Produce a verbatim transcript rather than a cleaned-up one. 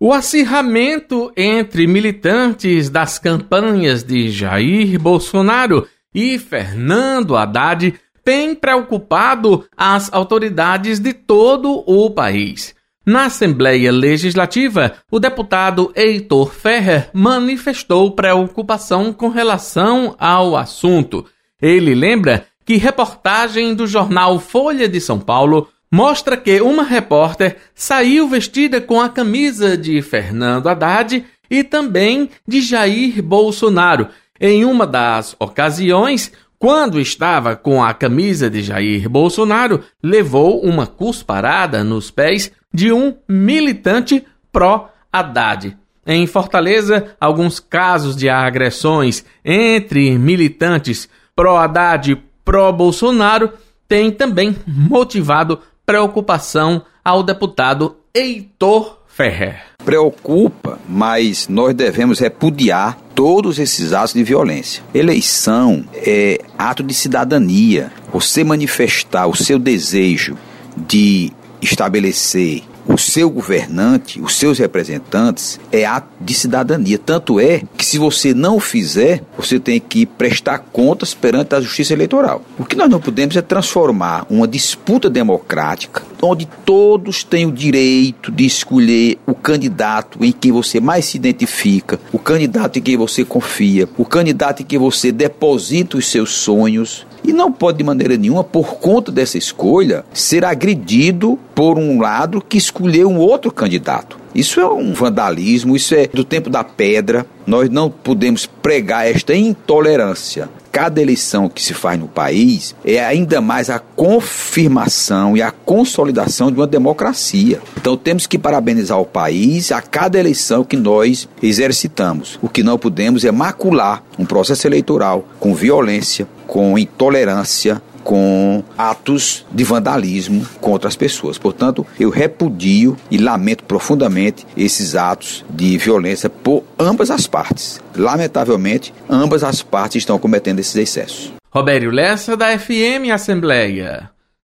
O acirramento entre militantes das campanhas de Jair Bolsonaro e Fernando Haddad tem preocupado as autoridades de todo o país. Na Assembleia Legislativa, o deputado Heitor Ferrer manifestou preocupação com relação ao assunto. Ele lembra que reportagem do jornal Folha de São Paulo mostra que uma repórter saiu vestida com a camisa de Fernando Haddad e também de Jair Bolsonaro. Em uma das ocasiões, quando estava com a camisa de Jair Bolsonaro, levou uma cusparada nos pés de um militante pró-Haddad. Em Fortaleza, alguns casos de agressões entre militantes pró-Haddad e pró-Bolsonaro têm também motivado preocupação ao deputado Heitor Ferrer. Preocupa, mas nós devemos repudiar todos esses atos de violência. Eleição é ato de cidadania. Você manifestar o seu desejo de estabelecer o seu governante, os seus representantes, é ato de cidadania. Tanto é que, se você não o fizer, você tem que prestar contas perante a justiça eleitoral. O que nós não podemos é transformar uma disputa democrática, onde todos têm o direito de escolher o candidato em quem você mais se identifica, o candidato em quem você confia, o candidato em quem você deposita os seus sonhos. E não pode, de maneira nenhuma, por conta dessa escolha, ser agredido por um lado que escolheu um outro candidato. Isso é um vandalismo, isso é do tempo da pedra. Nós não podemos pregar esta intolerância. Cada eleição que se faz no país é ainda mais a confirmação e a consolidação de uma democracia. Então temos que parabenizar o país a cada eleição que nós exercitamos. O que não podemos é macular um processo eleitoral com violência, com intolerância, com atos de vandalismo contra as pessoas. Portanto, eu repudio e lamento profundamente esses atos de violência por ambas as partes. Lamentavelmente, ambas as partes estão cometendo esses excessos. Robério Lessa, da F M Assembleia.